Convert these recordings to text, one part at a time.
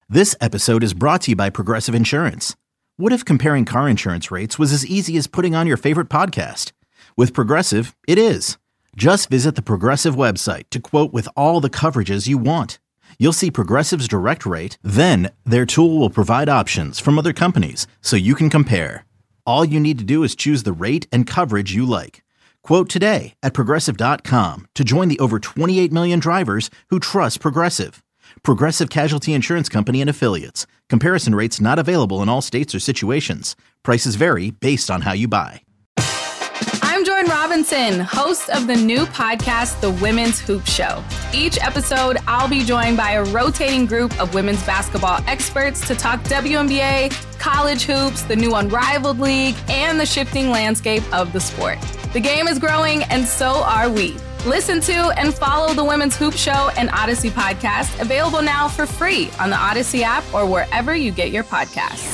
This episode is brought to you by Progressive Insurance. What if comparing car insurance rates was as easy as putting on your favorite podcast? With Progressive, it is. Just visit the Progressive website to quote with all the coverages you want. You'll see Progressive's direct rate, then their tool will provide options from other companies so you can compare. All you need to do is choose the rate and coverage you like. Quote today at Progressive.com to join the over 28 million drivers who trust Progressive. Progressive Casualty Insurance Company and Affiliates. Comparison rates not available in all states or situations. Prices vary based on how you buy. I'm Jordan Robinson, host of the new podcast, The Women's Hoop Show. Each episode, I'll be joined by a rotating group of women's basketball experts to talk WNBA, college hoops, the new Unrivaled League, and the shifting landscape of the sport. The game is growing, and so are we. Listen to and follow the Women's Hoop Show and Odyssey podcast, available now for free on the Odyssey app or wherever you get your podcasts.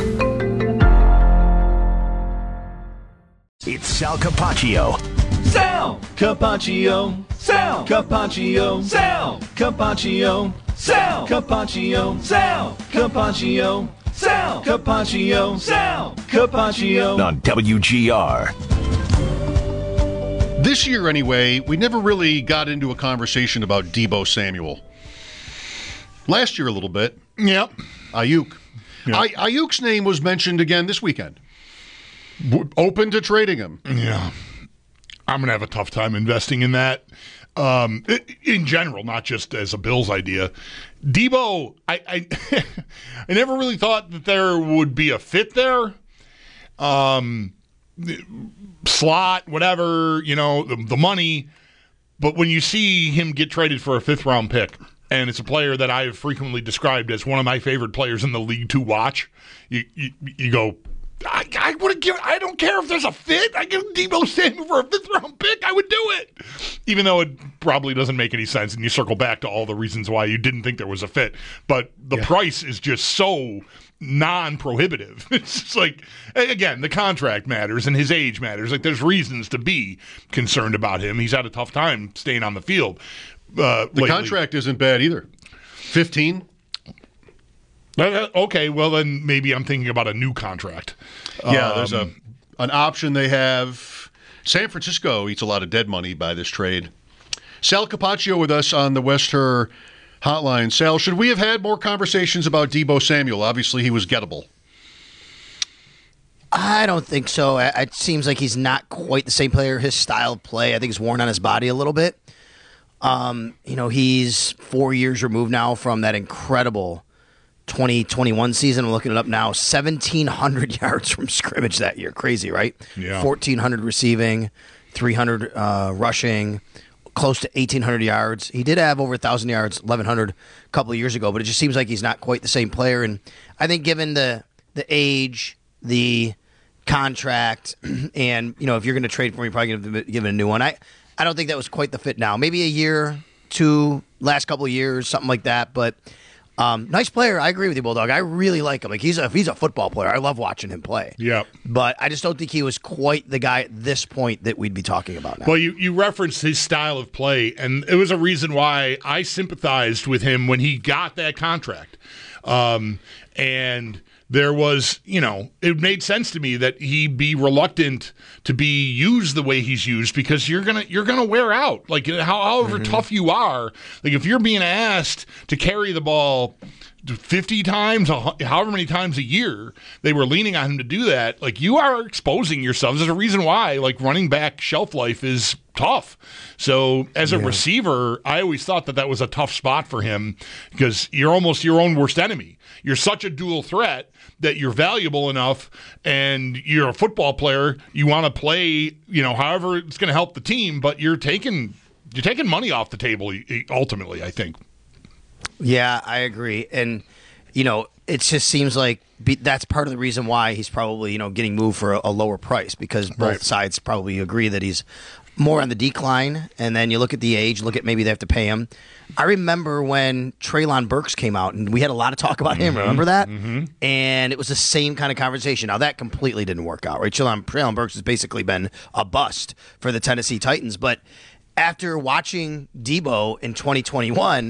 It's Sal Capaccio. Sal Capaccio. Sal Capaccio. Sal Capaccio. Sal Capaccio. Sal Capaccio. Sal Capaccio. Sal Capaccio. On WGR. This year, anyway, we never really got into a conversation about Deebo Samuel. Last year, a little bit. Yep. Ayuk. Yep. Ayuk's name was mentioned again this weekend. Open to trading him. Yeah. I'm going to have a tough time investing in that. In general, not just as a Bills idea. Deebo, I I never really thought that there would be a fit there. Slot, whatever, the money. But when you see him get traded for a fifth-round pick, and it's a player that I have frequently described as one of my favorite players in the league to watch, you go, I would give. I don't care if there's a fit. I give Deebo Samuel for a fifth-round pick. I would do it, even though it probably doesn't make any sense. And you circle back to all the reasons why you didn't think there was a fit. But the price is just so non-prohibitive. It's just like, again, the contract matters and his age matters. Like, there's reasons to be concerned about him. He's had a tough time staying on the field. The contract isn't bad either. 15. Okay, well then maybe I'm thinking about a new contract. Yeah, there's an option they have. San Francisco eats a lot of dead money by this trade. Sal Capaccio with us on the West Her hotline. Sal, should we have had more conversations about Deebo Samuel? Obviously, he was gettable. I don't think so. It seems like he's not quite the same player. His style of play, I think, is worn on his body a little bit. He's 4 years removed now from that incredible 2021 season. I'm looking it up now. 1,700 yards from scrimmage that year. Crazy, right? Yeah. 1,400 receiving, 300 rushing, close to 1,800 yards. He did have over 1,000 yards, 1,100 a couple of years ago, but it just seems like he's not quite the same player. And I think given the age, the contract, and, if you're going to trade for him, you're probably going to give it a new one. I don't think that was quite the fit now. Maybe a year, two, last couple of years, something like that, but nice player. I agree with you, Bulldog. I really like him. Like he's a football player. I love watching him play. Yeah. But I just don't think he was quite the guy at this point that we'd be talking about now. Well, you referenced his style of play, and it was a reason why I sympathized with him when he got that contract. And there was, it made sense to me that he be reluctant to be used the way he's used because you're gonna wear out. Like however tough you are, like if you're being asked to carry the ball 50 times, however many times a year they were leaning on him to do that, like you are exposing yourselves. There's a reason why like running back shelf life is tough. So as a receiver, I always thought that was a tough spot for him because you're almost your own worst enemy. You're such a dual threat that you're valuable enough and you're a football player. You want to play, however it's going to help the team, but you're taking money off the table ultimately, I think. Yeah, I agree. And, it just seems like that's part of the reason why he's probably, getting moved for a lower price because both sides probably agree that he's more on the decline. And then you look at the age, look at maybe they have to pay him. I remember when Treylon Burks came out, and we had a lot of talk about him. Remember that? Mm-hmm. And it was the same kind of conversation. Now, that completely didn't work out, right? Treylon Burks has basically been a bust for the Tennessee Titans. But after watching Deebo in 2021,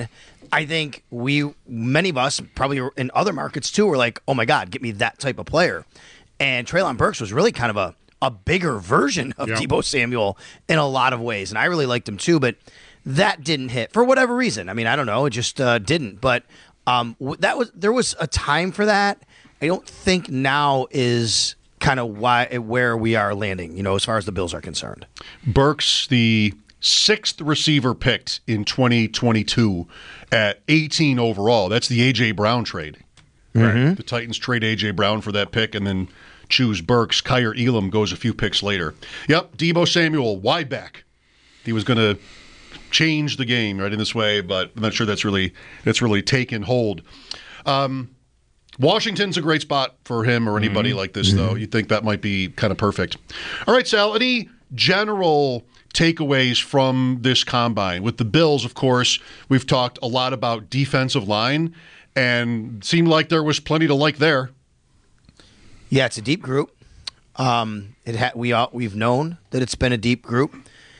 I think many of us, probably in other markets too, were like, oh my God, get me that type of player. And Treylon Burks was really kind of a bigger version of Deebo Samuel in a lot of ways. And I really liked him too, but that didn't hit for whatever reason. I mean, I don't know. It just didn't. But there was a time for that. I don't think now is kind of where we are landing, as far as the Bills are concerned. Burks, the 6th receiver picked in 2022 at 18 overall. That's the A.J. Brown trade. Right? The Titans trade A.J. Brown for that pick and then choose Burks. Kyer Elam goes a few picks later. Yep, Deebo Samuel, wide back. He was going to change the game right in this way, but I'm not sure that's really taken hold. Washington's a great spot for him or anybody like this, though. You'd think that might be kind of perfect. All right, Sal, any general takeaways from this combine? With the Bills, of course, we've talked a lot about defensive line, and seemed like there was plenty to like there. Yeah, it's a deep group. We've known that it's been a deep group.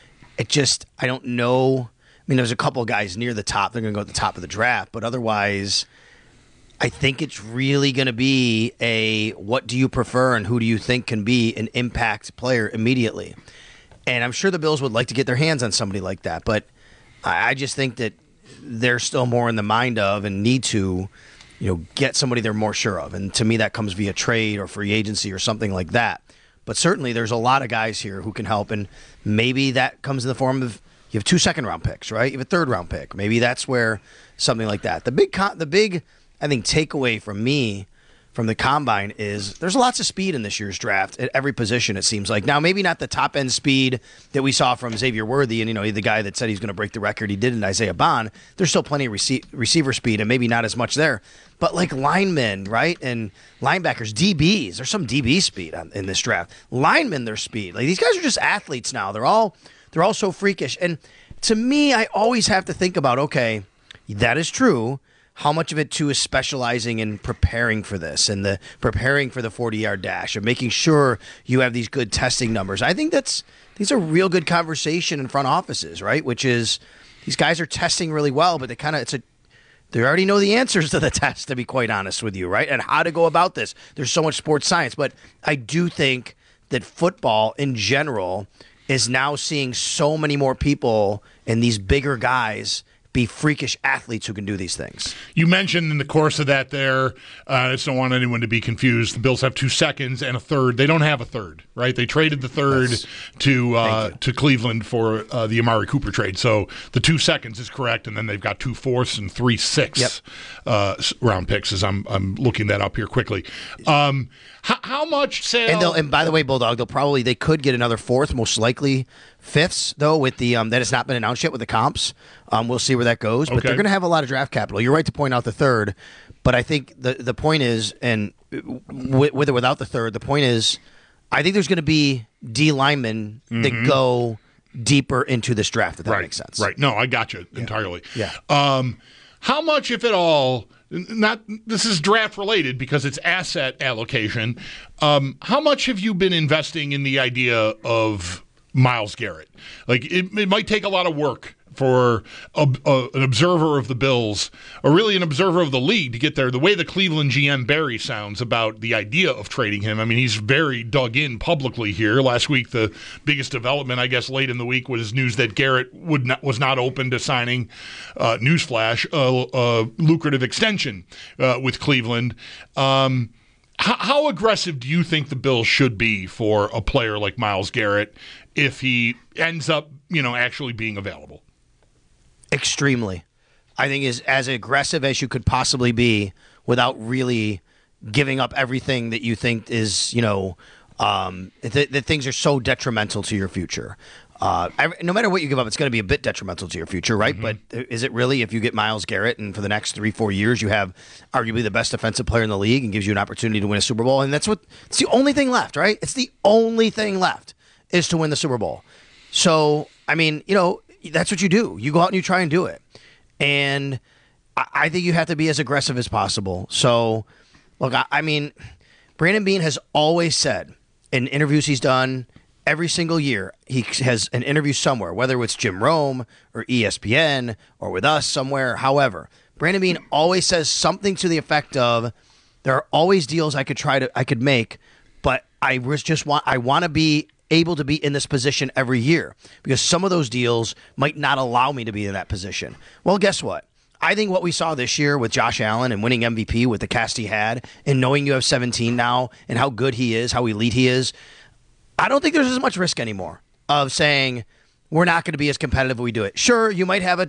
I don't know. I mean, there's a couple of guys near the top. They're going to go at the top of the draft, but otherwise, I think it's really going to be what do you prefer and who do you think can be an impact player immediately. And I'm sure the Bills would like to get their hands on somebody like that, but I just think that they're still more in the mind of and need to, get somebody they're more sure of. And to me, that comes via trade or free agency or something like that. But certainly there's a lot of guys here who can help, and maybe that comes in the form of you have 2 second-round picks, right? You have a third-round pick. Maybe that's where something like that. The big, I think, takeaway from me from the combine is there's lots of speed in this year's draft at every position, it seems like. Now, maybe not the top-end speed that we saw from Xavier Worthy and, the guy that said he's going to break the record he did in Isaiah Bond. There's still plenty of receiver speed and maybe not as much there. But like linemen, right, and linebackers, DBs, there's some DB speed in this draft. Linemen, their speed. Like, these guys are just athletes now. They're all so freakish. And to me, I always have to think about, okay, that is true. How much of it, too, is specializing in preparing for this and preparing for the 40-yard dash and making sure you have these good testing numbers. I think these are real good conversation in front offices, right? Which is these guys are testing really well, but they already know the answers to the test, to be quite honest with you, right? And how to go about this. There's so much sports science. But I do think that football in general is now seeing so many more people and these bigger guys be freakish athletes who can do these things. You mentioned in the course of that there, I just don't want anyone to be confused. The Bills have 2 seconds and a third. They don't have a third, right? They traded the third to Cleveland for the Amari Cooper trade. So the 2 seconds is correct, and then they've got 2 fourths and 3 sixths round picks. As I'm looking that up here quickly. How much sale? And by the way, Bulldog, they could get another fourth, most likely fifths, though, with the that has not been announced yet with the comps. We'll see where that goes. But they're going to have a lot of draft capital. You're right to point out the third. But I think the point is, and with or without the third, the point is, I think there's going to be D linemen that go deeper into this draft, if that makes sense. Right. No, I got you entirely. Yeah. How much, if at all, this is draft related because it's asset allocation. How much have you been investing in the idea of Myles Garrett? Like, it might take a lot of work for an observer of the Bills, or really an observer of the league, to get there. The way the Cleveland GM Barry sounds about the idea of trading him, I mean, he's very dug in publicly here. Last week, the biggest development, I guess, late in the week was news that Garrett was not open to signing, newsflash, a lucrative extension with Cleveland. How aggressive do you think the Bills should be for a player like Myles Garrett if he ends up, actually being available? Extremely. I think is as aggressive as you could possibly be without really giving up everything that you think is, that things are so detrimental to your future. No matter what you give up, it's going to be a bit detrimental to your future, right? But is it really, if you get Myles Garrett and for the next 3-4 years you have arguably the best defensive player in the league and gives you an opportunity to win a Super Bowl? And it's the only thing left, right? It's the only thing left is to win the Super Bowl. So, I mean, that's what you do. You go out and you try and do it. And I think you have to be as aggressive as possible. So, look, I mean, Brandon Beane has always said in interviews he's done every single year, he has an interview somewhere, whether it's Jim Rome or ESPN or with us somewhere, however. Brandon Beane always says something to the effect of, there are always deals I could make, but I want to be able to be in this position every year because some of those deals might not allow me to be in that position. Well, guess what? I think what we saw this year with Josh Allen and winning MVP with the cast he had and knowing you have 17 now and how good he is, how elite he is, I don't think there's as much risk anymore of saying we're not going to be as competitive if we do it. Sure, you might have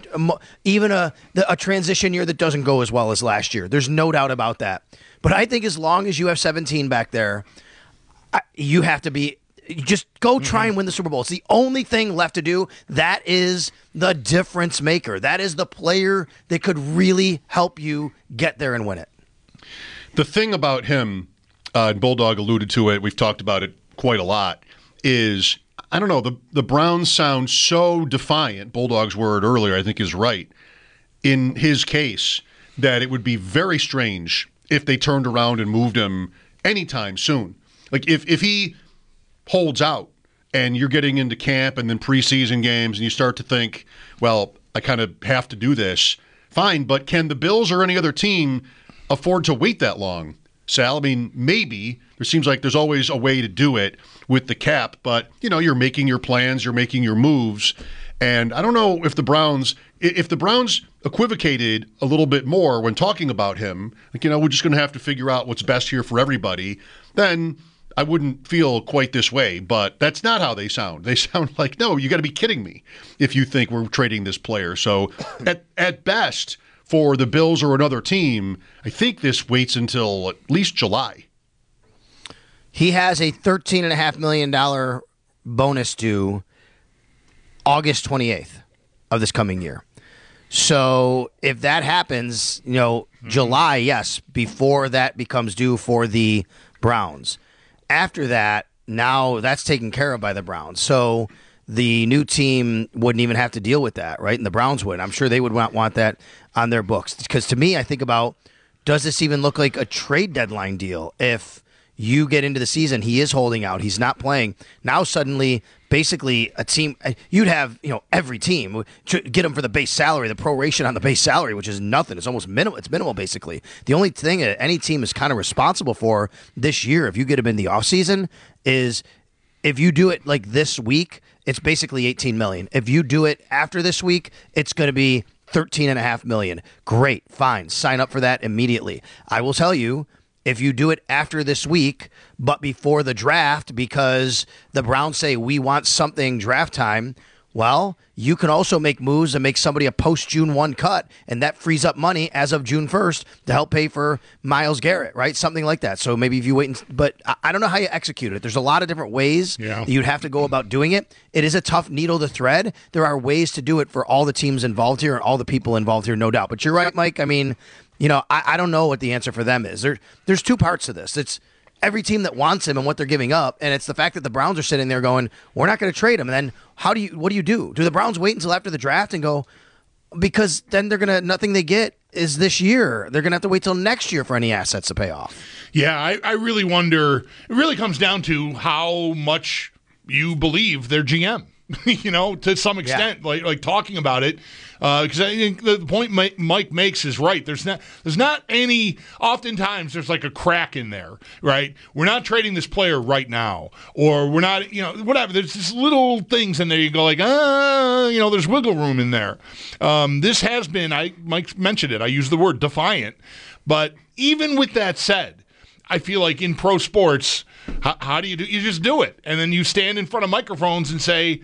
a transition year that doesn't go as well as last year. There's no doubt about that. But I think as long as you have 17 back there, you have to be just go try and win the Super Bowl. It's the only thing left to do. That is the difference maker. That is the player that could really help you get there and win it. The thing about him, Bulldog alluded to it, we've talked about it quite a lot, is, I don't know, the Browns sound so defiant, Bulldog's word earlier I think is right, in his case, that it would be very strange if they turned around and moved him anytime soon. Like if he holds out and you're getting into camp and then preseason games and you start to think, well, I kind of have to do this, fine, but can the Bills or any other team afford to wait that long, Sal? I mean, maybe. There seems like there's always a way to do it with the cap, but, you're making your plans, you're making your moves, and I don't know if the Browns equivocated a little bit more when talking about him, like, we're just going to have to figure out what's best here for everybody, then I wouldn't feel quite this way, but that's not how they sound. They sound like, no, you got to be kidding me if you think we're trading this player. So at best, for the Bills or another team, I think this waits until at least July. He has a $13.5 million bonus due August 28th of this coming year. So if that happens, July, yes, before that becomes due for the Browns. After that, now that's taken care of by the Browns. So the new team wouldn't even have to deal with that, right? And the Browns would. I'm sure they would want that on their books. Because to me, I think about, does this even look like a trade deadline deal? If you get into the season, he is holding out, he's not playing. Now suddenly, basically, a team, you'd have, every team get him for the base salary, the proration on the base salary, which is nothing. It's almost minimal. It's minimal, basically. The only thing that any team is kind of responsible for this year, if you get him in the offseason, is if you do it like this week, it's basically $18 million. If you do it after this week, it's going to be $13.5 million. Great, fine. Sign up for that immediately. I will tell you, if you do it after this week, but before the draft, because the Browns say we want something draft time, well, you can also make moves and make somebody a post-June 1 cut, and that frees up money as of June 1st to help pay for Myles Garrett, right? Something like that. So maybe if you wait, but I don't know how you execute it. There's a lot of different ways that you'd have to go about doing it. It is a tough needle to thread. There are ways to do it for all the teams involved here and all the people involved here, no doubt. But you're right, Mike. I mean, I don't know what the answer for them is. There's two parts to this. It's every team that wants him and what they're giving up, and it's the fact that the Browns are sitting there going, we're not going to trade him. And then what do you do? Do the Browns wait until after the draft and go, because then nothing they get is this year. They're going to have to wait till next year for any assets to pay off. Yeah, I really wonder. It really comes down to how much you believe their GM. To some extent, like talking about it, because I think the point Mike makes is right. There's not any. Oftentimes, there's like a crack in there, right? We're not trading this player right now, or we're not, whatever. There's just little things in there. You go like, there's wiggle room in there. This has been. Mike mentioned it. I use the word defiant, but even with that said, I feel like in pro sports, how do you do? You just do it, and then you stand in front of microphones and say,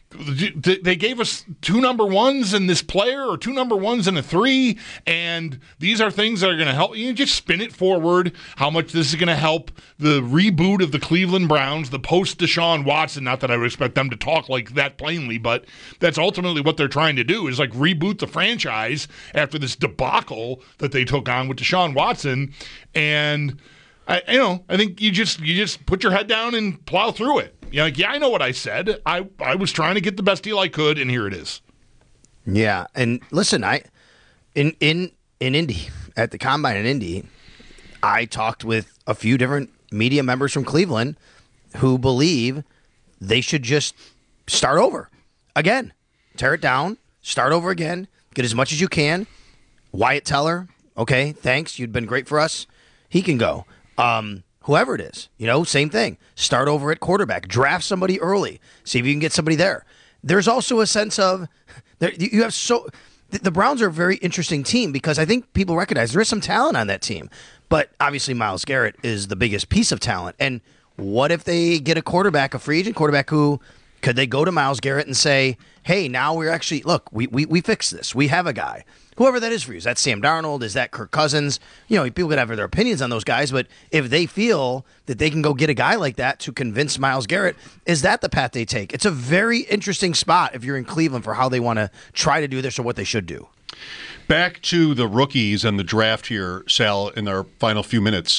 they gave us 2 number ones in this player, or 2 number ones and a 3, and these are things that are going to help. You just spin it forward, how much this is going to help the reboot of the Cleveland Browns, the post Deshaun Watson. Not that I would expect them to talk like that plainly, but that's ultimately what they're trying to do, is like reboot the franchise after this debacle that they took on with Deshaun Watson. And I think you just put your head down and plow through it. I know what I said. I was trying to get the best deal I could, and here it is. Yeah, and listen, in Indy, at the Combine in Indy, I talked with a few different media members from Cleveland who believe they should just start over again, tear it down, start over again, get as much as you can, Wyatt Teller, okay, thanks. You'd been great for us. He can go. Whoever it is, same thing. Start over at quarterback. Draft somebody early. See if you can get somebody there. There's also a sense of you have the Browns are a very interesting team because I think people recognize there is some talent on that team. But obviously Myles Garrett is the biggest piece of talent. And what if they get a free agent quarterback who could they go to Myles Garrett and say, hey, now we're actually, look, we fixed this. We have a guy. Whoever that is for you. Is that Sam Darnold? Is that Kirk Cousins? People could have their opinions on those guys, but if they feel that they can go get a guy like that to convince Myles Garrett, is that the path they take? It's a very interesting spot if you're in Cleveland for how they want to try to do this or what they should do. Back to the rookies and the draft here, Sal, in our final few minutes.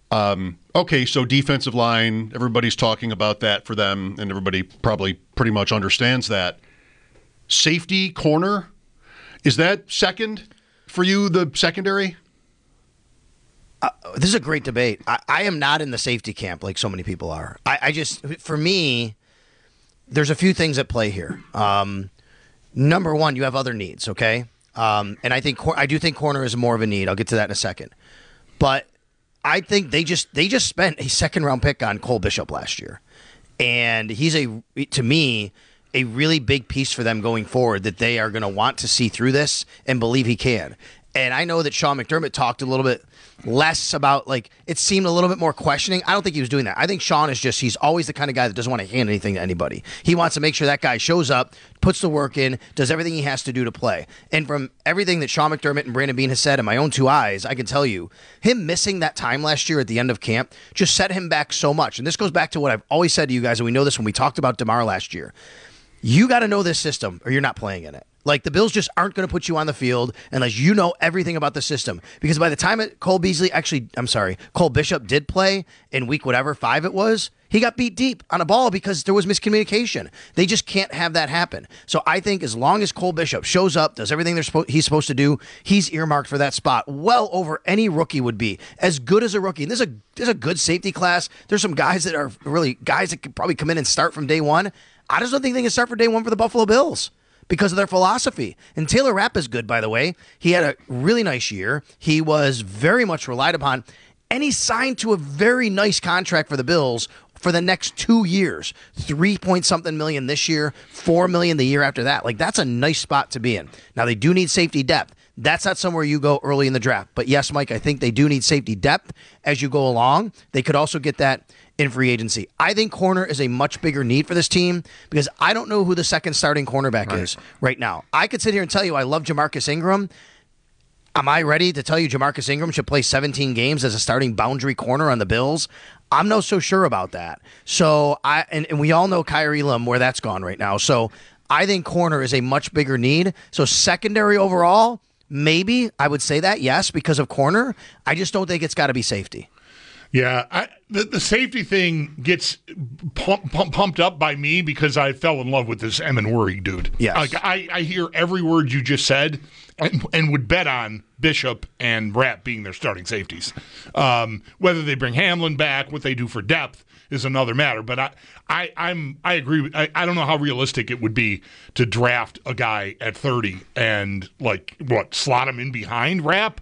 Okay, so defensive line, everybody's talking about that for them, and everybody probably pretty much understands that. Safety, corner, is that second for you, the secondary? This is a great debate. I am not in the safety camp like so many people are. For me, there's a few things at play here. Number one, you have other needs, okay? And I do think corner is more of a need. I'll get to that in a second. But I think they just spent a second-round pick on Cole Bishop last year. And he's, to me, a really big piece for them going forward that they are going to want to see through this and believe he can. And I know that Sean McDermott talked a little bit less about, it seemed a little bit more questioning. I don't think he was doing that. I think Sean is he's always the kind of guy that doesn't want to hand anything to anybody. He wants to make sure that guy shows up, puts the work in, does everything he has to do to play. And from everything that Sean McDermott and Brandon Beane has said in my own two eyes, I can tell you, him missing that time last year at the end of camp just set him back so much. And this goes back to what I've always said to you guys, and we know this when we talked about DeMar last year. You got to know this system or you're not playing in it. The Bills just aren't going to put you on the field unless you know everything about the system. Because by the time Cole Bishop did play in week 5 it was, he got beat deep on a ball because there was miscommunication. They just can't have that happen. So I think as long as Cole Bishop shows up, does everything he's supposed to do, he's earmarked for that spot well over any rookie would be. As good as a rookie. And there's a good safety class. There's some guys that are really guys that could probably come in and start from day one. I just don't think they can start for day one for the Buffalo Bills because of their philosophy. And Taylor Rapp is good, by the way. He had a really nice year. He was very much relied upon, and he signed to a very nice contract for the Bills for the next 2 years. $3-point-something million this year, $4 million the year after that. That's a nice spot to be in. Now, they do need safety depth. That's not somewhere you go early in the draft. But yes, Mike, I think they do need safety depth as you go along. They could also get that in free agency. I think corner is a much bigger need for this team because I don't know who the second starting cornerback is right now. I could sit here and tell you I love Jamarcus Ingram. Am I ready to tell you Jamarcus Ingram should play 17 games as a starting boundary corner on the Bills? I'm not so sure about that. So and we all know Kyrie Elam where that's gone right now. So I think corner is a much bigger need. So secondary overall, maybe I would say that, yes, because of corner. I just don't think it's got to be safety. Yeah, the safety thing gets pumped up by me because I fell in love with this Emin Worry dude. Yes. I hear every word you just said and would bet on Bishop and Rapp being their starting safeties. Whether they bring Hamlin back, what they do for depth is another matter. But I agree. I don't know how realistic it would be to draft a guy at 30 and slot him in behind Rapp.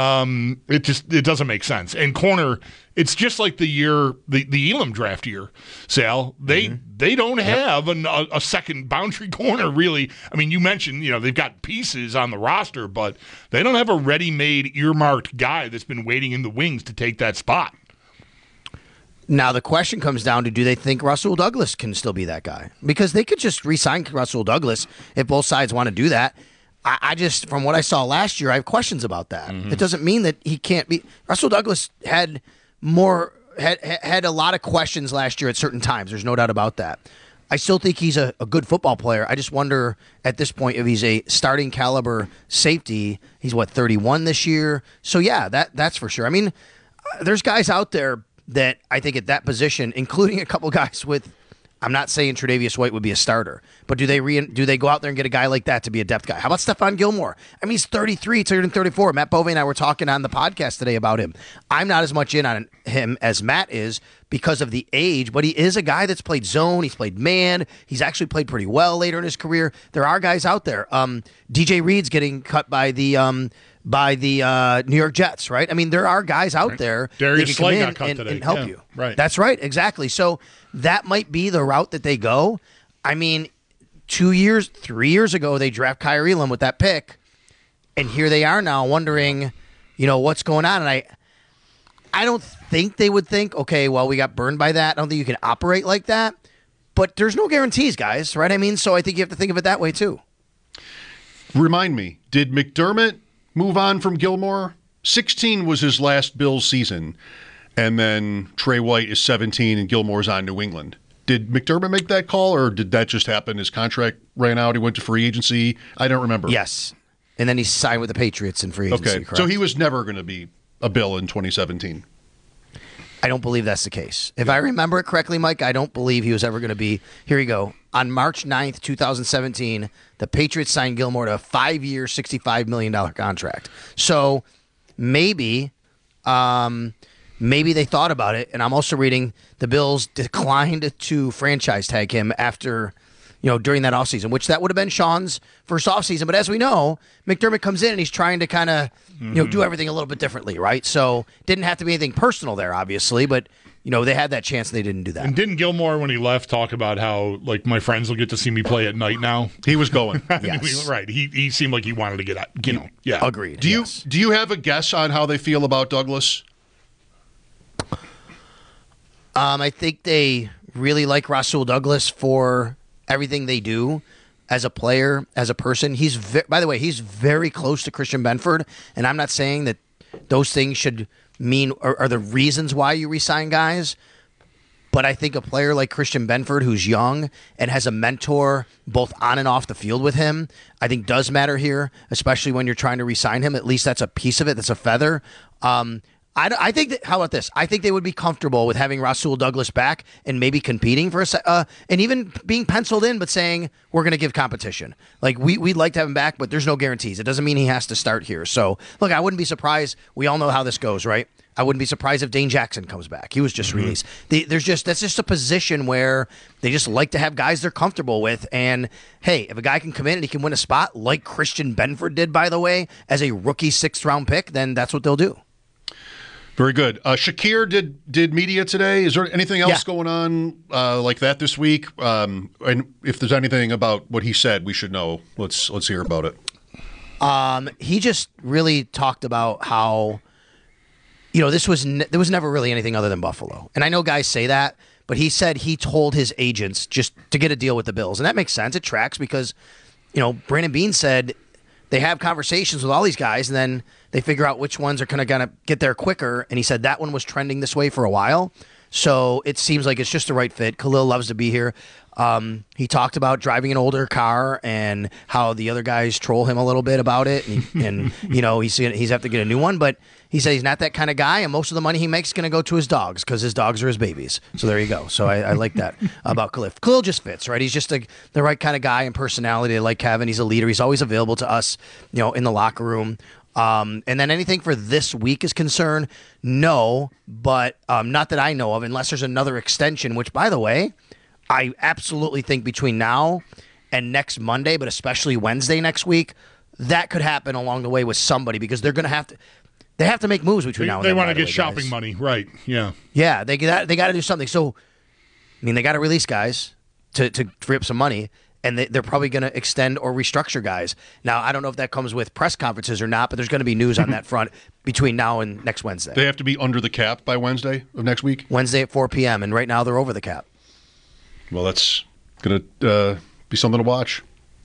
It doesn't make sense. And corner, it's just like the Elam draft year, Sal. They don't have a second boundary corner really. I mean, you mentioned they've got pieces on the roster, but they don't have a ready-made earmarked guy that's been waiting in the wings to take that spot. Now, the question comes down to, do they think Rasul Douglas can still be that guy? Because they could just re-sign Rasul Douglas if both sides want to do that. I just, from what I saw last year, I have questions about that. It doesn't mean that he can't be. Rasul Douglas had a lot of questions last year at certain times. There's no doubt about that. I still think he's a good football player. I just wonder at this point if he's a starting caliber safety. He's 31 this year. So yeah, that's for sure. I mean, there's guys out there that I think at that position, including a couple guys with, I'm not saying Tre'Davious White would be a starter, but do they go out there and get a guy like that to be a depth guy? How about Stephon Gilmore? I mean, he's 33, turning 34. Matt Bovee and I were talking on the podcast today about him. I'm not as much in on him as Matt is, because of the age, but he is a guy that's played zone. He's played man. He's actually played pretty well later in his career. There are guys out there. DJ Reed's getting cut by the New York Jets, right? I mean, there are guys out there Darius that can Slay come got in cut and today. help Yeah, you. right. That's right, exactly. So that might be the route that they go. I mean, 3 years ago, they draft Kyrie Elam with that pick, and here they are now wondering, what's going on. And I don't think they would think, okay, well, we got burned by that. I don't think you can operate like that. But there's no guarantees, guys, right? I mean, so I think you have to think of it that way, too. Remind me, did McDermott move on from Gilmore? 16 was his last Bills season, and then Trey White is 17 and Gilmore's on New England. Did McDermott make that call, or did that just happen? His contract ran out, he went to free agency? I don't remember. Yes. And then he signed with the Patriots in free agency, Okay, correct? so he was never going to be a Bill in 2017. I don't believe that's the case. If I remember it correctly, Mike, I don't believe he was ever going to be. Here you go. On March 9th, 2017, the Patriots signed Gilmore to a 5-year, $65 million contract. So maybe they thought about it. And I'm also reading the Bills declined to franchise tag him after, during that offseason, which that would have been Sean's first offseason. But as we know, McDermott comes in and he's trying to kind of, do everything a little bit differently, right? So didn't have to be anything personal there, obviously, but they had that chance and they didn't do that. And didn't Gilmore, when he left, talk about how, like, my friends will get to see me play at night now? He was going. Yes. Right. He seemed like he wanted to get out, yeah. Agreed. Do you have a guess on how they feel about Douglas? I think they really like Rasul Douglas for everything they do as a player, as a person. By the way, he's very close to Christian Benford, and I'm not saying that those things should mean are the reasons why you re-sign guys. But I think a player like Christian Benford, who's young and has a mentor both on and off the field with him, I think does matter here, especially when you're trying to re-sign him. At least that's a piece of it. That's a feather. I think that, how about this? I think they would be comfortable with having Rasul Douglas back and maybe competing for and even being penciled in, but saying we're going to give competition. Like we'd like to have him back, but there's no guarantees. It doesn't mean he has to start here. So look, I wouldn't be surprised. We all know how this goes, right? I wouldn't be surprised if Dane Jackson comes back. He was just released. That's just a position where they just like to have guys they're comfortable with. And hey, if a guy can come in and he can win a spot like Christian Benford did, by the way, as a rookie 6th round pick, then that's what they'll do. Very good. Shakir did media today. Is there anything else going on like that this week? And if there's anything about what he said, we should know. Let's hear about it. He just really talked about how there was never really anything other than Buffalo. And I know guys say that, but he said he told his agents just to get a deal with the Bills, and that makes sense. It tracks because Brandon Beane said they have conversations with all these guys, and then they figure out which ones are kind of going to get there quicker. And he said that one was trending this way for a while. So it seems like it's just the right fit. Khalil loves to be here. He talked about driving an older car and how the other guys troll him a little bit about it. And he's have to get a new one. But he said he's not that kind of guy, and most of the money he makes is going to go to his dogs because his dogs are his babies. So there you go. So I like that about Khalil. Khalil just fits, right? He's just the right kind of guy and personality. Like Kevin, he's a leader. He's always available to us, in the locker room. And then anything for this week is concerned, no, but not that I know of, unless there's another extension, which, by the way, I absolutely think between now and next Monday, but especially Wednesday next week, that could happen along the way with somebody because they're going to have to. They have to make moves between now and then. They want to get shopping money, right? Yeah. Yeah, they got to do something. So, I mean, they got to release guys to free up some money, and they're probably going to extend or restructure guys. Now, I don't know if that comes with press conferences or not, but there's going to be news on that front between now and next Wednesday. They have to be under the cap by Wednesday of next week? Wednesday at 4 p.m., and right now they're over the cap. Well, that's going to be something to watch.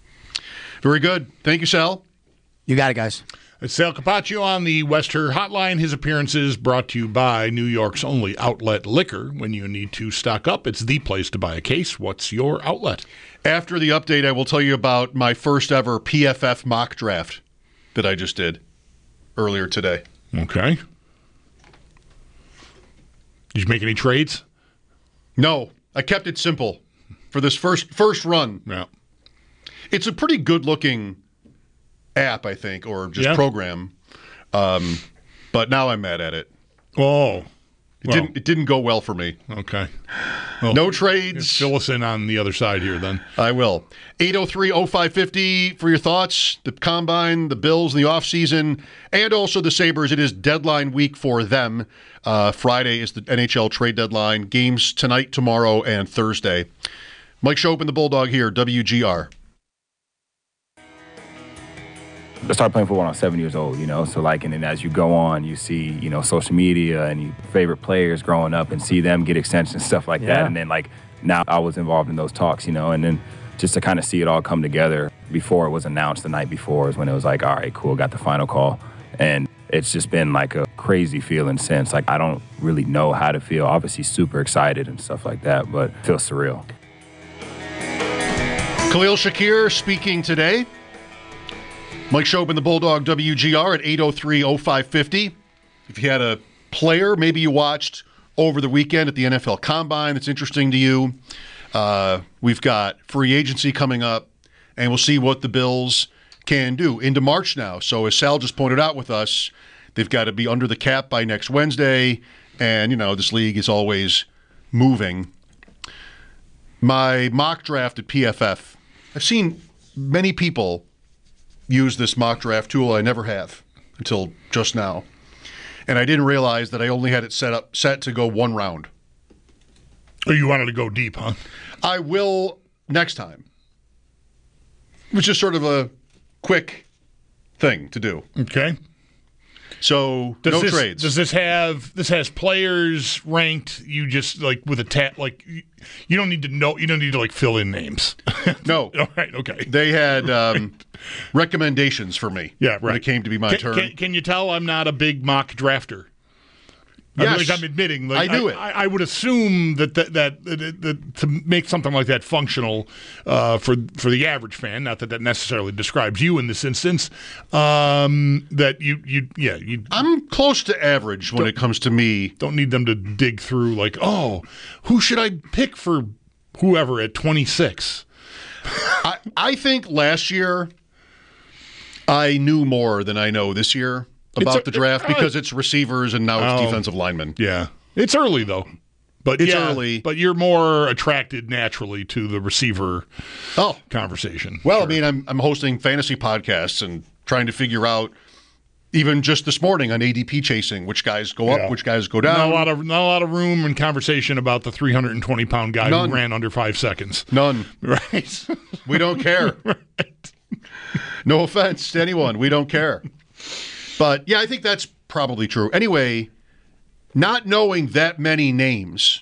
Very good. Thank you, Sal. You got it, guys. It's Sal Capaccio on the Wester Hotline. His appearances brought to you by New York's only outlet liquor. When you need to stock up, it's the place to buy a case. What's your outlet? After the update, I will tell you about my first ever PFF mock draft that I just did earlier today. Okay. Did you make any trades? No, I kept it simple for this first run. Yeah. It's a pretty good-looking app, I think, or just program. But now I'm mad at it. Oh. It didn't go well for me. Okay. Well, no trades. Fill us in on the other side here then. I will. 803-0550 for your thoughts. The Combine, the Bills in the offseason, and also the Sabres. It is deadline week for them. Friday is the NHL trade deadline. Games tonight, tomorrow, and Thursday. Mike Schopen, the Bulldog here, WGR. I started playing football when I was 7 years old, so and then as you go on, you see, social media and your favorite players growing up and see them get extensions and stuff like that. And then, now I was involved in those talks, and then just to kind of see it all come together before it was announced the night before is when it was all right, cool, got the final call. And it's just been a crazy feeling since. I don't really know how to feel. Obviously super excited and stuff like that, but it feels surreal. Khalil Shakir speaking today. Mike Schopen, the Bulldog, WGR at 803-0550. If you had a player maybe you watched over the weekend at the NFL Combine that's interesting to you, we've got free agency coming up, and we'll see what the Bills can do into March now. So as Sal just pointed out with us, they've got to be under the cap by next Wednesday, and, this league is always moving. My mock draft at PFF, I've seen many people use this mock draft tool. I never have until just now. And I didn't realize that I only had it set to go one round. Oh, you wanted to go deep, huh? I will next time. It was just sort of a quick thing to do. Okay. So no trades. Does this has players ranked? You just with a tab, you don't need to know. You don't need to fill in names. No. All right. Okay. They had recommendations for me. Yeah. Right. When it came to be my turn. Can you tell I'm not a big mock drafter? Yes. I'm admitting. I knew it. I would assume that to make something like that functional for the average fan, not that necessarily describes you in this instance, that you. I'm close to average when it comes to me. Don't need them to dig through who should I pick for whoever at 26. I think last year I knew more than I know this year about the draft because it's receivers and now it's defensive linemen. Yeah. It's early, though. But it's early. But you're more attracted naturally to the receiver conversation. Well, sure. I mean, I'm hosting fantasy podcasts and trying to figure out, even just this morning on ADP chasing, which guys go up, which guys go down. Not a lot of room and conversation about the 320-pound guy who ran under 5 seconds. None. Right. We don't care. Right. No offense to anyone. We don't care. But, yeah, I think that's probably true. Anyway, not knowing that many names,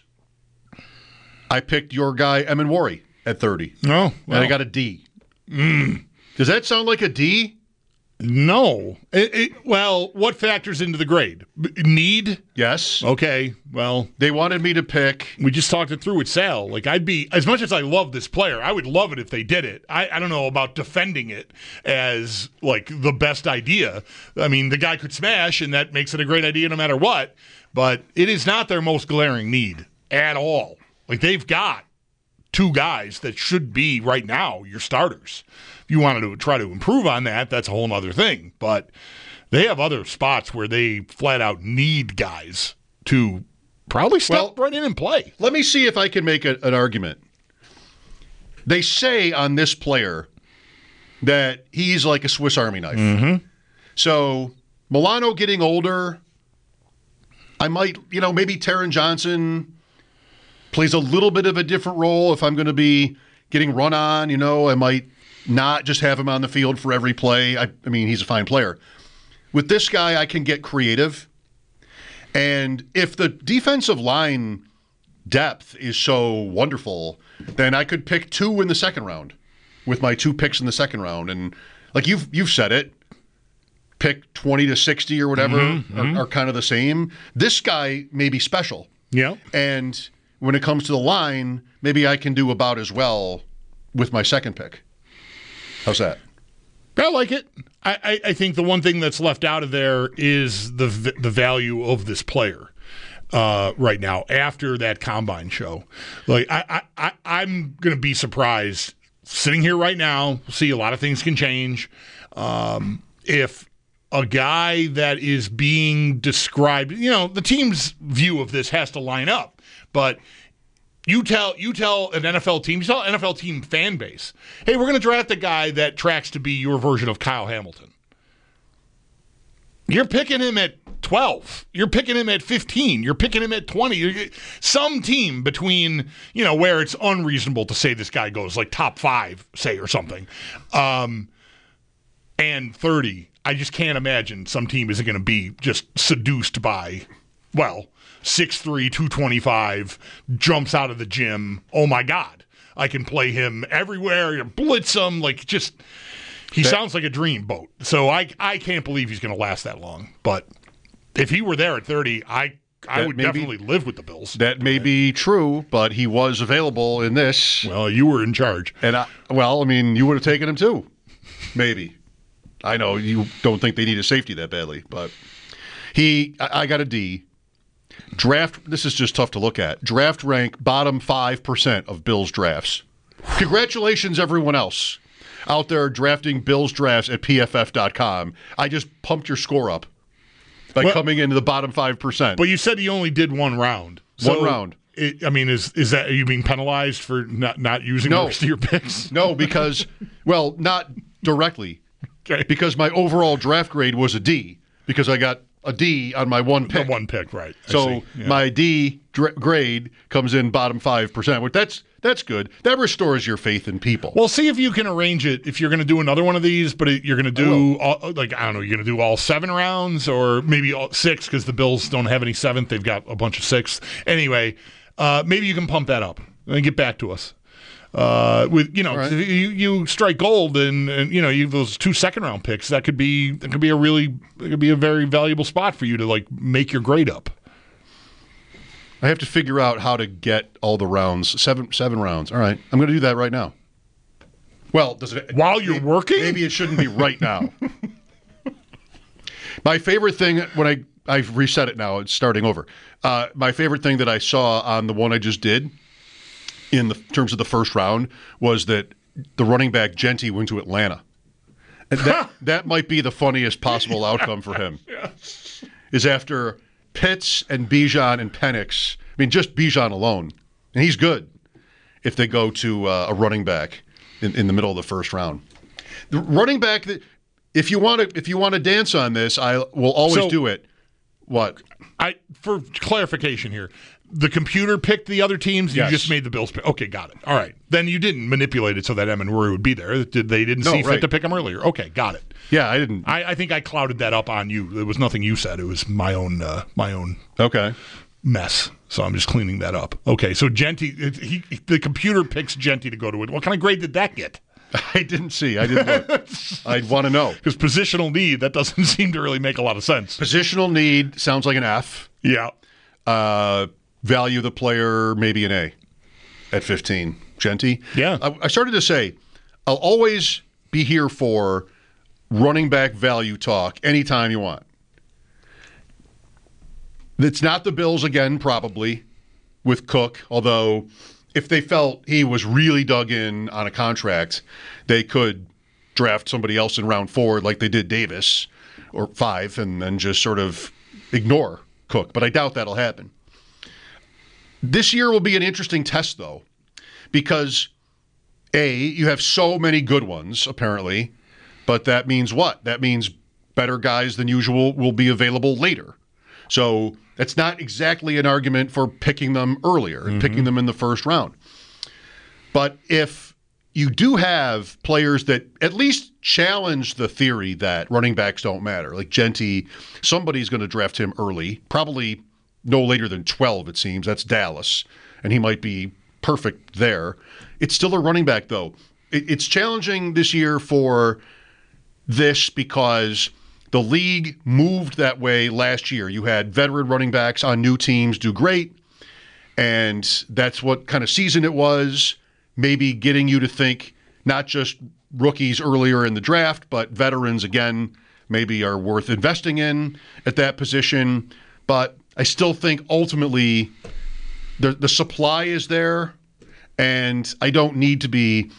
I picked your guy, Emanwari, at 30. Oh, well. And I got a D. Does that sound like a D? No. Well, what factors into the grade? Need? Yes. Okay, well. They wanted me to pick. We just talked it through with Sal. I'd be, as much as I love this player, I would love it if they did it. I don't know about defending it as, the best idea. I mean, the guy could smash, and that makes it a great idea no matter what. But it is not their most glaring need at all. They've got two guys that should be, right now, your starters. If you wanted to try to improve on that, that's a whole other thing. But they have other spots where they flat out need guys to probably step right in and play. Let me see if I can make an argument. They say on this player that he's like a Swiss Army knife. Mm-hmm. So Milano getting older, I might, maybe Taron Johnson plays a little bit of a different role if I'm going to be getting run on. I might not just have him on the field for every play. I mean, he's a fine player. With this guy, I can get creative. And if the defensive line depth is so wonderful, then I could pick two in the second round with my 2 picks in the second round. And you've said it, pick 20 to 60 or whatever are kind of the same. This guy may be special. Yeah. And when it comes to the line, maybe I can do about as well with my second pick. How's that? I like it. I think the one thing that's left out of there is the value of this player right now after that combine show. I'm going to be surprised sitting here right now. See, a lot of things can change. If a guy that is being described, the team's view of this has to line up, but you tell an NFL team, you tell an NFL team fan base, hey, we're going to draft a guy that tracks to be your version of Kyle Hamilton. You're picking him at 12. You're picking him at 15. You're picking him at 20. Some team between, where it's unreasonable to say this guy goes like top 5, say, or something, and 30. I just can't imagine some team isn't going to be just seduced by, 6'3", 225, jumps out of the gym. Oh, my God. I can play him everywhere. Blitz him. He sounds like a dreamboat. So I can't believe he's going to last that long. But if he were there at 30, I would definitely live with the Bills. That may be true, but he was available in this. Well, you were in charge. And you would have taken him too. Maybe. I know you don't think they need a safety that badly, but I got a D. Draft, this is just tough to look at. Draft rank bottom 5% of Bills drafts. Congratulations, everyone else out there drafting Bills drafts at PFF.com. I just pumped your score up by coming into the bottom 5%. But you said he only did one round. One round. Is that, are you being penalized for not using the rest of your picks? No, because, not directly. Okay. Because my overall draft grade was a D, because I got a D on my one pick. The one pick, right. So my D grade comes in bottom 5%, which that's good. That restores your faith in people. Well, see if you can arrange it if you're going to do another one of these, but you're going to do, you're going to do all 7 rounds or maybe all 6 because the Bills don't have any 7th. They've got a bunch of 6th. Anyway, maybe you can pump that up and get back to us. Right. you strike gold and you have those 2 second-round picks. That could be a very valuable spot for you to make your grade up. I have to figure out how to get all the rounds. 7 rounds. All right, I'm going to do that right now. Well, while you're working? Maybe it shouldn't be right now. My favorite thing when I've reset it now, it's starting over. My favorite thing that I saw on the one I just did, in terms of the first round, was that the running back Genty went to Atlanta. And that might be the funniest possible outcome for him. Yes. Is after Pitts and Bijan and Penix, just Bijan alone, and he's good if they go to a running back in the middle of the first round. The running back, if you want to dance on this, I will always do it. What? For clarification here, the computer picked the other teams. You just made the Bills pick. Okay, got it. All right. Then you didn't manipulate it so that Amenweru would be there. They didn't see fit to pick him earlier. Okay, got it. Yeah, I didn't. I think I clouded that up on you. It was nothing you said. It was my own mess. So I'm just cleaning that up. Okay, so Genty, the computer picks Genty to go to it. What kind of grade did that get? I didn't see. I didn't look. I'd want to know. Because positional need, that doesn't seem to really make a lot of sense. Positional need sounds like an F. Yeah. Value the player, maybe an A at 15. Genty? Yeah. I started to say, I'll always be here for running back value talk anytime you want. It's not the Bills again, probably, with Cook, although if they felt he was really dug in on a contract, they could draft somebody else in round 4 like they did Davis, or 5, and then just sort of ignore Cook. But I doubt that'll happen. This year will be an interesting test, though, because, A, you have so many good ones, apparently, but that means what? That means better guys than usual will be available later. So that's not exactly an argument for picking them earlier and picking them in the first round. But if you do have players that at least challenge the theory that running backs don't matter, like Genty, somebody's going to draft him early, probably no later than 12, it seems. That's Dallas, and he might be perfect there. It's still a running back, though. It's challenging this year for this because the league moved that way last year. You had veteran running backs on new teams do great, and that's what kind of season it was, maybe getting you to think not just rookies earlier in the draft, but veterans, again, maybe are worth investing in at that position. But I still think ultimately the supply is there, and I don't need to be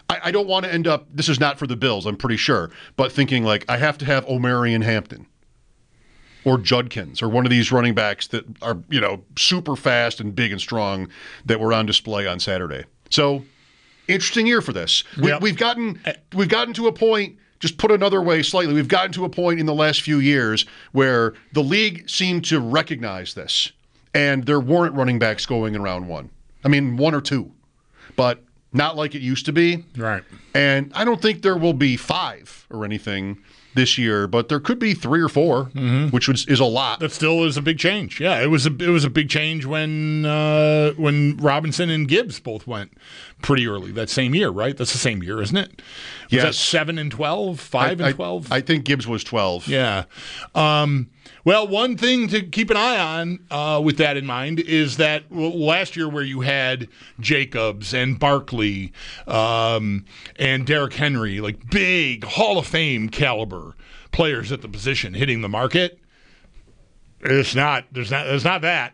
I don't want to end up, this is not for the Bills, I'm pretty sure, but thinking like I have to have Omarion Hampton or Judkins or one of these running backs that are, super fast and big and strong that were on display on Saturday. So, interesting year for this. We've gotten to a point, just put another way slightly, we've gotten to a point in the last few years where the league seemed to recognize this, and there weren't running backs going in round one. I mean, one or two, but not like it used to be. Right. And I don't think there will be 5 or anything this year, but there could be 3 or 4, which is a lot. That still is a big change. Yeah, it was a big change when Robinson and Gibbs both went pretty early that same year, right? That's the same year, isn't it? Was that 7 and 12, 5 and 12? I think Gibbs was 12. Yeah. Well, one thing to keep an eye on with that in mind is that last year where you had Jacobs and Barkley and Derrick Henry, like big Hall of Fame caliber players at the position hitting the market, there's not that.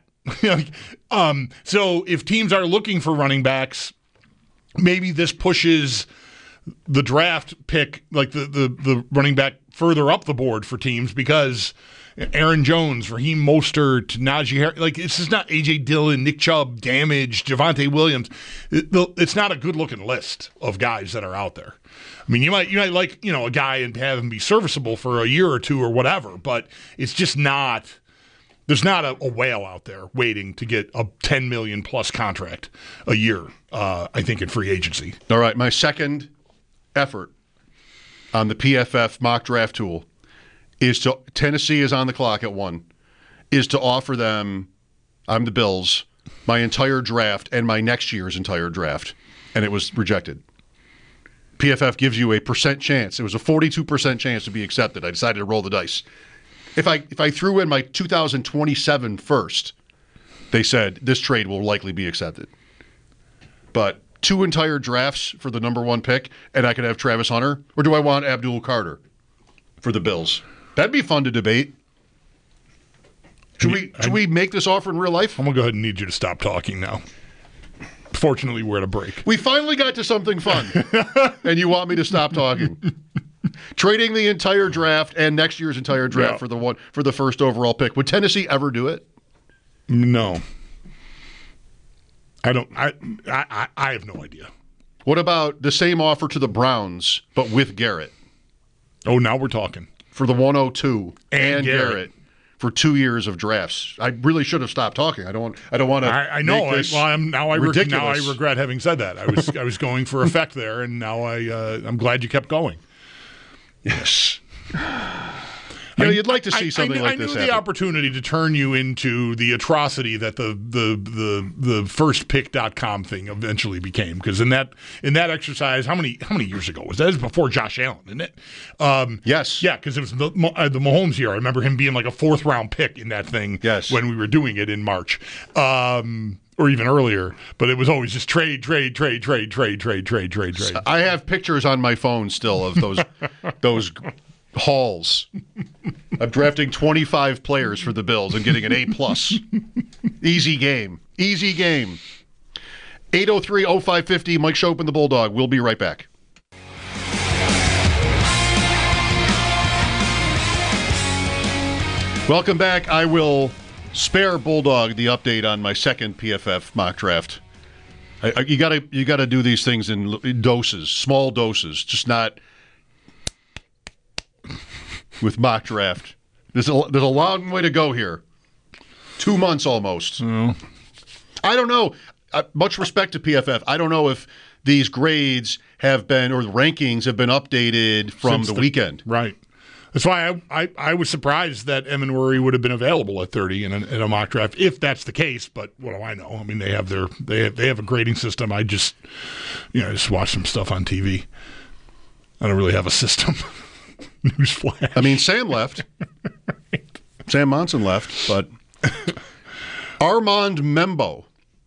So if teams are looking for running backs, maybe this pushes the draft pick, like the running back, further up the board for teams because Aaron Jones, Raheem Mostert, Najee Harris, like this is not A.J. Dillon, Nick Chubb, damaged, Javonte Williams. It's not a good-looking list of guys that are out there. I mean, you might like a guy and have him be serviceable for a year or two or whatever, but it's just not. There's not a whale out there waiting to get a $10 million plus contract a year. I think in free agency. All right, my second effort on the PFF mock draft tool is to Tennessee is on the clock at 1, is to offer them, I'm the Bills, my entire draft and my next year's entire draft, and it was rejected. PFF gives you a % chance. It was a 42% chance to be accepted. I decided to roll the dice. If I threw in my 2027 first, they said this trade will likely be accepted. But 2 entire drafts for the number 1 pick, and I could have Travis Hunter, or do I want Abdul Carter for the Bills? That'd be fun to debate. Should we make this offer in real life? I'm going to go ahead and need you to stop talking now. Fortunately, we're at a break. We finally got to something fun, and you want me to stop talking. Trading the entire draft and next year's entire draft for the first overall pick. Would Tennessee ever do it? No. I don't. I have no idea. What about the same offer to the Browns, but with Garrett? Oh, now we're talking. For the 102 and Garrett for 2 years of drafts. I really should have stopped talking. I don't want to. I know. I regret having said that. I was going for effect there, and now I'm glad you kept going. Yes. You'd like to see something like this happen. I knew the opportunity to turn you into the atrocity that the firstpick.com thing eventually became. Because in that exercise, how many years ago was that? It was before Josh Allen, isn't it? Yes. Yeah, because it was the Mahomes year. I remember him being like a 4th round pick in that thing. Yes. When we were doing it in March. Or even earlier, but it was always just trade. I have pictures on my phone still of those hauls. I'm drafting 25 players for the Bills and getting an A+. Easy game. 803-0550, Mike Schopp and the Bulldog. We'll be right back. Welcome back. I will spare Bulldog the update on my second PFF mock draft. You gotta do these things in doses, small doses, just not with mock draft. There's a long way to go here. 2 months almost. Mm. I don't know. Much respect to PFF. I don't know if these grades have been, or the rankings have been updated from the weekend. Right. That's why I was surprised that Emanwuri would have been available at 30 in a mock draft, if that's the case. But what do I know? I mean, they have a grading system. I just watch some stuff on TV. I don't really have a system. Newsflash. I mean, Sam left. Right. Sam Monson left, but Armand Membo.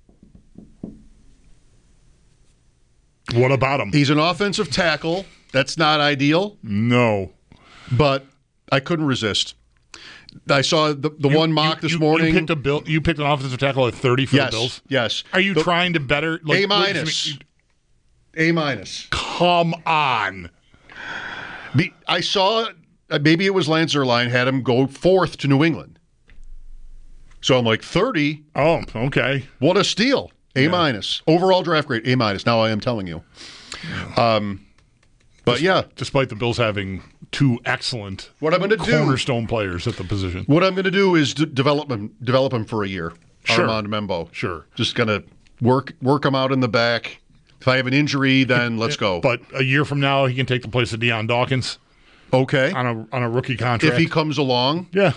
What about him? He's an offensive tackle. That's not ideal. No. But I couldn't resist. I saw the one mock this morning. You picked an offensive tackle at 30 for the Bills? Yes. Are you trying to better? A-. A-. Come on. I saw, maybe it was Lance Zierlein had him go 4th to New England. So I'm like, 30? Oh, okay. What a steal. A-. Overall draft grade, A-. Now I am telling you. But yeah. Despite the Bills having 2 excellent cornerstone players at the position. What I'm going to do is develop him for a year. Sure. Armand Membo. Sure. Just going to work him out in the back. If I have an injury, then let's go. But a year from now, he can take the place of Deion Dawkins. Okay. On a rookie contract. If he comes along. Yeah.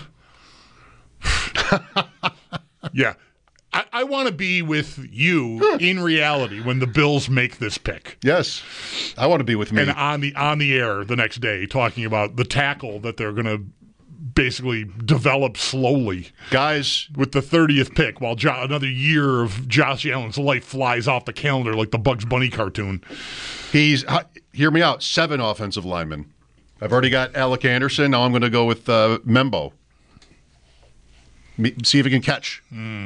Yeah. I want to be with you in reality when the Bills make this pick. Yes. I want to be with me. And on the air the next day talking about the tackle that they're going to basically develop slowly. Guys. With the 30th pick while another year of Josh Allen's life flies off the calendar like the Bugs Bunny cartoon. Hear me out, 7 offensive linemen. I've already got Alec Anderson. Now I'm going to go with Membo. See if he can catch.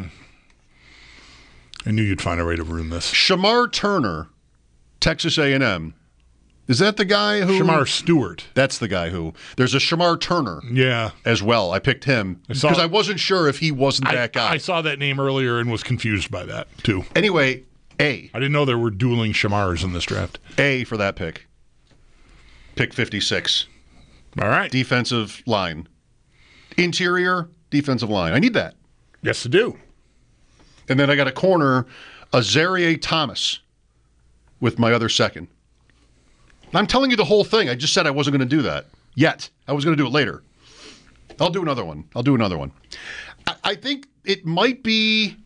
I knew you'd find a way to ruin this. Shamar Turner, Texas A&M. Is that the guy who... Shamar Stewart. That's the guy who... There's a Shamar Turner as well. I picked him because I wasn't sure if he wasn't that guy. I saw that name earlier and was confused by that, too. Anyway, A. I didn't know there were dueling Shamars in this draft. A for that pick. Pick 56. All right. Defensive line. Interior defensive line. I need that. Yes, I do. And then I got a corner, Azareye'h Thomas, with my other second. I'm telling you the whole thing. I just said I wasn't going to do that yet. I was going to do it later. I'll do another one. I think it might be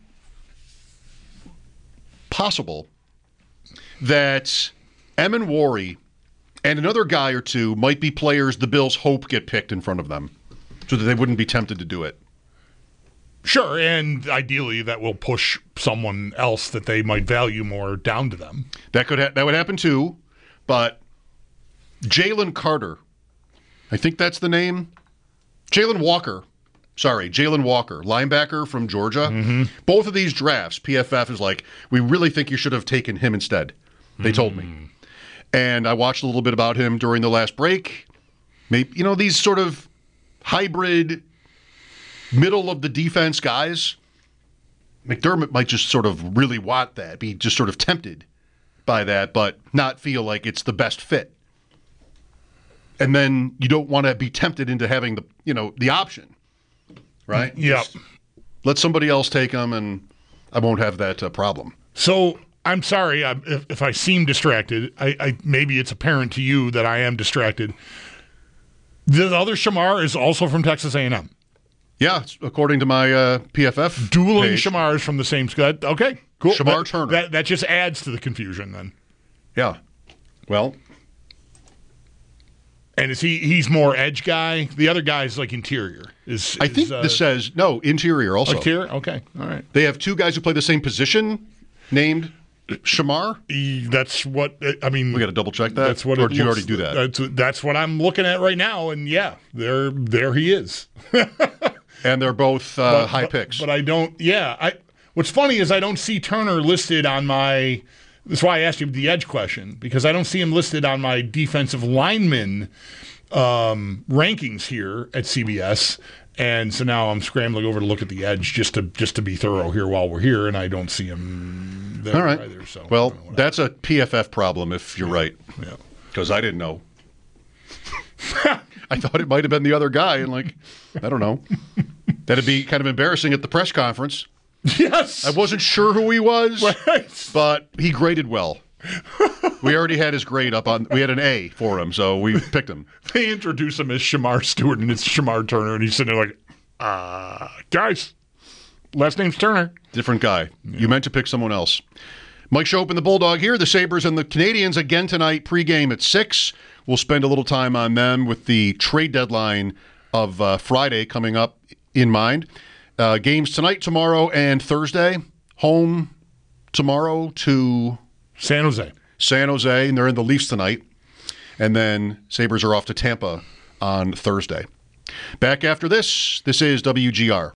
possible that Emin Wari and another guy or two might be players the Bills hope get picked in front of them so that they wouldn't be tempted to do it. Sure, and ideally that will push someone else that they might value more down to them. That would happen too, but Jalen Carter, I think that's the name. Jalen Walker, linebacker from Georgia. Mm-hmm. Both of these drafts, PFF is like, we really think you should have taken him instead. They told me. And I watched a little bit about him during the last break. Maybe, these sort of hybrid middle of the defense guys, McDermott might just sort of really want that, be just sort of tempted by that, but not feel like it's the best fit. And then you don't want to be tempted into having the option, right? Yep. Let somebody else take them, and I won't have that problem. So I'm sorry if I seem distracted. I maybe it's apparent to you that I am distracted. The other Shamar is also from Texas A&M. Yeah, according to my PFF dueling page. Shamars from the same squad. Okay, cool. Shamar Turner. That just adds to the confusion then. Yeah. Well. And is he's more edge guy? The other guy's like interior. I think this says, no, interior also. Interior? Okay, all right. They have 2 guys who play the same position named Shamar? That's what, I mean. We got to double check that? That's what or did you already do that? That's what I'm looking at right now, and yeah, there he is. And they're both high picks. But I don't, what's funny is I don't see Turner listed on my, that's why I asked you the edge question, because I don't see him listed on my defensive lineman rankings here at CBS. And so now I'm scrambling over to look at the edge just to be thorough here while we're here, and I don't see him there either. So, well, that's a PFF problem if you're right. Yeah. Because I didn't know. I thought it might have been the other guy, and I don't know. That'd be kind of embarrassing at the press conference. Yes. I wasn't sure who he was, right. But he graded well. We already had his grade up on. We had an A for him, so we picked him. They introduce him as Shamar Stewart, and it's Shamar Turner, and he's sitting there like, guys, last name's Turner. Different guy. Yeah. You meant to pick someone else. Mike Schopp and the Bulldog here. The Sabres and the Canadians again tonight, pregame at 6. We'll spend a little time on them with the trade deadline of Friday coming up in mind. Games tonight, tomorrow, and Thursday. Home tomorrow to San Jose. And they're in the Leafs tonight. And then Sabres are off to Tampa on Thursday. Back after this. This is WGR.